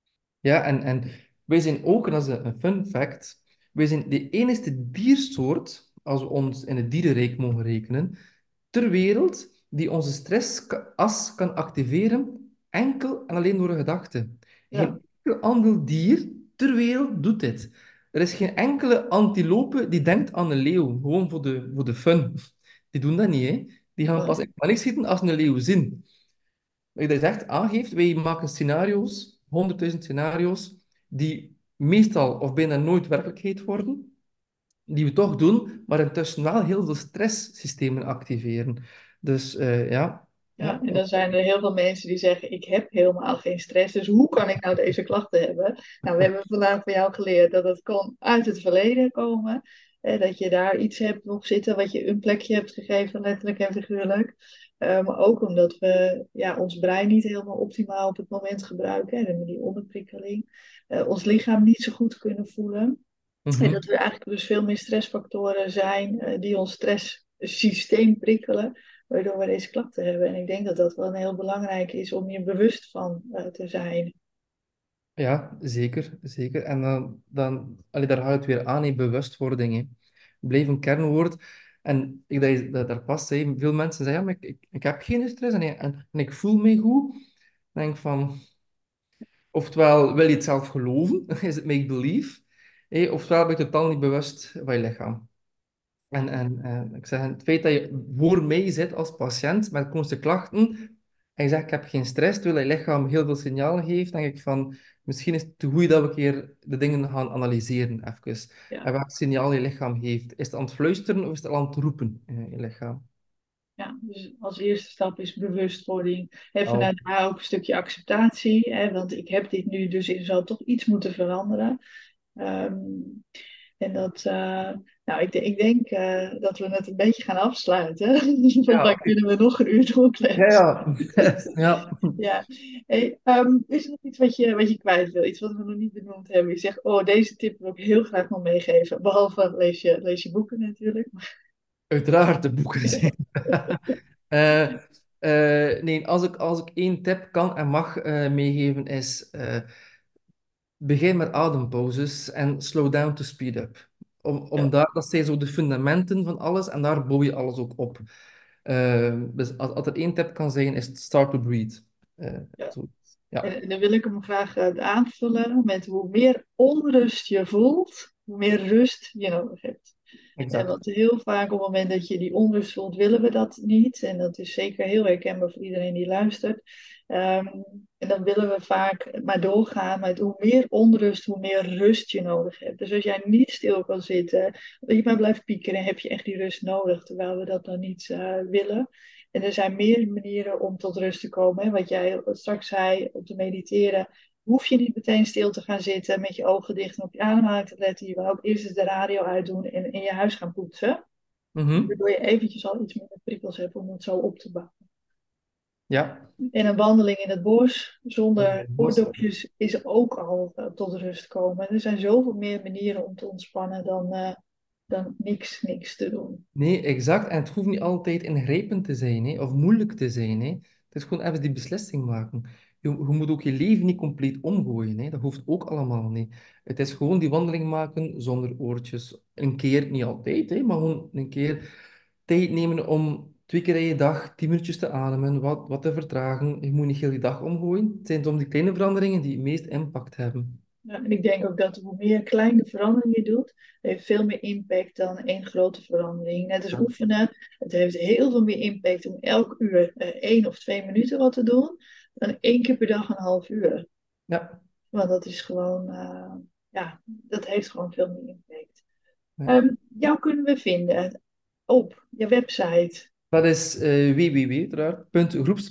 Speaker 2: Ja, en, en wij zijn ook, en dat is een een fun fact, wij zijn de enige diersoort, als we ons in het dierenrijk mogen rekenen, ter wereld die onze stressas kan activeren, enkel en alleen door een gedachte.
Speaker 1: Ja,
Speaker 2: Geen enkel ander dier ter wereld doet dit. Er is geen enkele antilope die denkt aan een leeuw, gewoon voor de, voor de fun. Die doen dat niet, hè. Die gaan pas in paniek schieten als ze een leeuw zien. Wat je dat echt aangeeft, wij maken scenario's, honderdduizend scenario's, die meestal of bijna nooit werkelijkheid worden, die we toch doen, maar intussen wel heel veel stresssystemen activeren. Dus eh, ja,
Speaker 1: Ja,
Speaker 2: ja,
Speaker 1: en dan zijn er heel veel mensen die zeggen: ik heb helemaal geen stress, dus hoe kan ik nou deze klachten hebben? Nou, we hebben vandaag van jou geleerd dat het kan uit het verleden komen. Hè, dat je daar iets hebt nog zitten wat je een plekje hebt gegeven, letterlijk en figuurlijk. Eh, maar ook omdat we ja, ons brein niet helemaal optimaal op het moment gebruiken, hè, met die onderprikkeling. Eh, ons lichaam niet zo goed kunnen voelen. En dat
Speaker 2: mhm.
Speaker 1: er eigenlijk dus veel meer stressfactoren zijn eh, die ons stresssysteem prikkelen, waardoor we deze klachten hebben. En ik denk dat dat wel een heel belangrijk is om je bewust van eh, te zijn.
Speaker 2: Ja, zeker, zeker. En dan, dan allee, daar haal je het weer aan, in bewustwording. Hè. Blijf een kernwoord. En ik dat je dat daar pas zei, veel mensen zeggen, ja, maar ik, ik, ik heb geen stress en, en, en ik voel me goed. Dan denk ik van, oftewel wil je het zelf geloven, is het make believe, eh, oftewel ben je totaal niet bewust van je lichaam. En, en eh, ik zeg, het feit dat je voor mij zit als patiënt met chronische klachten en je zegt, ik heb geen stress, terwijl je lichaam heel veel signalen geeft, denk ik van, misschien is het te goed dat we een keer de dingen gaan analyseren, even.
Speaker 1: Ja.
Speaker 2: En welk signaal je lichaam geeft. Is het aan het fluisteren of is het al aan het roepen, in je lichaam?
Speaker 1: Ja, dus als eerste stap is bewustwording. En
Speaker 2: Oh.
Speaker 1: vanuit daar ook een stukje acceptatie. Hè, want ik heb dit nu, dus er zal toch iets moeten veranderen. Ehm, en dat, eh, nou, ik, de- ik denk eh, dat we het een beetje gaan afsluiten. Volgens
Speaker 2: Ja,
Speaker 1: mij
Speaker 2: oké.
Speaker 1: kunnen we nog een uur
Speaker 2: Ja,
Speaker 1: doorkletsen.
Speaker 2: ja. Ja.
Speaker 1: Ja. Hey, ehm, is er nog iets wat je, wat je kwijt wil? Iets wat we nog niet benoemd hebben? Je zegt, oh, deze tip wil ik heel graag nog meegeven. Behalve lees je, lees je boeken natuurlijk.
Speaker 2: Uiteraard de boeken zijn. Eh, eh, nee, als ik, als ik één tip kan en mag eh, meegeven, is eh, begin met adempauzes en slow down to speed up. Om, om
Speaker 1: Ja,
Speaker 2: daar, dat zijn zo de fundamenten van alles en daar bouw je alles ook op. Eh, dus als, als er één tip kan zijn, is het start to breathe. Eh,
Speaker 1: ja.
Speaker 2: zo,
Speaker 1: En,
Speaker 2: ja,
Speaker 1: en dan wil ik hem graag eh, aanvullen met hoe meer onrust je voelt, hoe meer rust je nodig hebt. En
Speaker 2: exact.
Speaker 1: want heel vaak op het moment dat je die onrust voelt, willen we dat niet. En dat is zeker heel herkenbaar voor iedereen die luistert. Ehm, en dan willen we vaak maar doorgaan met hoe meer onrust, hoe meer rust je nodig hebt. Dus als jij niet stil kan zitten, dat je maar blijft piekeren, heb je echt die rust nodig, terwijl we dat dan niet eh, willen. En er zijn meer manieren om tot rust te komen. Hè. Wat jij straks zei, om te mediteren, hoef je niet meteen stil te gaan zitten met je ogen dicht en op je ademhaling te letten. Je kan ook eerst eens de radio uitdoen en in je huis gaan poetsen.
Speaker 2: Mhm.
Speaker 1: Waardoor je eventjes al iets minder prikkels hebt om het zo op te bouwen.
Speaker 2: Ja,
Speaker 1: En een wandeling in het bos
Speaker 2: wanneer
Speaker 1: zonder
Speaker 2: het bos.
Speaker 1: oordopjes is ook al uh, tot rust komen. Er zijn zoveel meer manieren om te ontspannen dan, uh, dan niks, niks te doen.
Speaker 2: Nee, exact. En het hoeft niet altijd ingrijpend te zijn, hè, of moeilijk te zijn. Hè. Het is gewoon even die beslissing maken. Je, je moet ook je leven niet compleet omgooien. Hè. Dat hoeft ook allemaal niet. Het is gewoon die wandeling maken zonder oortjes. Een keer, niet altijd, hè, maar gewoon een keer tijd nemen om twee keer in je dag tien minuutjes te ademen, wat, wat te vertragen. Je moet niet heel die dag omgooien. Het zijn om die kleine veranderingen die het meest impact hebben.
Speaker 1: Ja, en ik denk ook dat hoe meer kleine veranderingen je doet, heeft veel meer impact dan één grote verandering. Net als
Speaker 2: Ja.
Speaker 1: oefenen, het heeft heel veel meer impact om elk uur uh, één of twee minuten wat te doen, dan één keer per dag een half uur.
Speaker 2: Ja.
Speaker 1: Want dat is gewoon, uh, ja, dat heeft gewoon veel meer impact.
Speaker 2: Ja.
Speaker 1: Um, jou kunnen we vinden op je website.
Speaker 2: Dat is uh, www, uiteraard, punt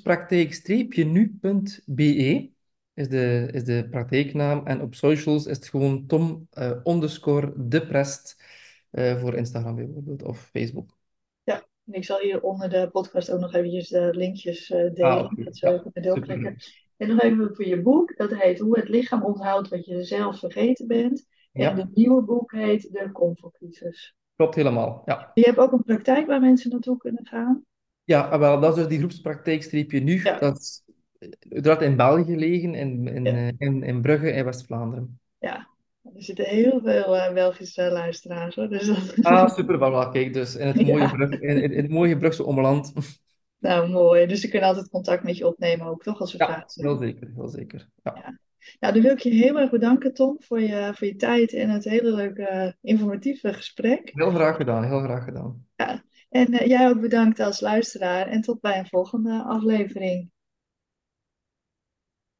Speaker 2: groepspraktijk-nu.be is de, is de praktijknaam. En op socials is het gewoon Tom uh, underscore depressed uh, voor Instagram bijvoorbeeld of Facebook.
Speaker 1: Ja, en ik zal hier onder de podcast ook nog eventjes de linkjes uh,
Speaker 2: Ah,
Speaker 1: delen.
Speaker 2: oké.
Speaker 1: Dat ze
Speaker 2: Ja,
Speaker 1: even doorklikken.
Speaker 2: super.
Speaker 1: En nog even voor je boek. Dat heet Hoe het lichaam onthoudt wat je zelf vergeten bent. En de
Speaker 2: Ja,
Speaker 1: nieuwe boek heet De Comfortcrisis.
Speaker 2: klopt helemaal. Ja.
Speaker 1: Je hebt ook een praktijk waar mensen naartoe kunnen gaan.
Speaker 2: Ja, ah, wel, dat is dus die groepspraktijk-nu.
Speaker 1: Ja,
Speaker 2: Dat is uh, uiteraard in België gelegen, in, in,
Speaker 1: ja,
Speaker 2: uh, in, in Brugge, in West-Vlaanderen.
Speaker 1: ja. Er zitten heel veel uh, Belgische luisteraars hoor. Dus dat...
Speaker 2: Ah, super. Voilà, kijk, dus in het mooie,
Speaker 1: ja,
Speaker 2: Brug, in, in het mooie Brugse omland.
Speaker 1: nou mooi. Dus ze kunnen altijd contact met je opnemen ook, toch? Als er
Speaker 2: Ja,
Speaker 1: vragen
Speaker 2: heel
Speaker 1: zijn.
Speaker 2: zeker, heel zeker. Ja.
Speaker 1: Ja. Nou, dan wil ik je heel erg bedanken, Tom, voor je, voor je tijd en het hele leuke, uh, informatieve gesprek.
Speaker 2: Heel graag gedaan, heel graag gedaan.
Speaker 1: Ja. En uh, jij ook bedankt als luisteraar en tot bij een volgende aflevering.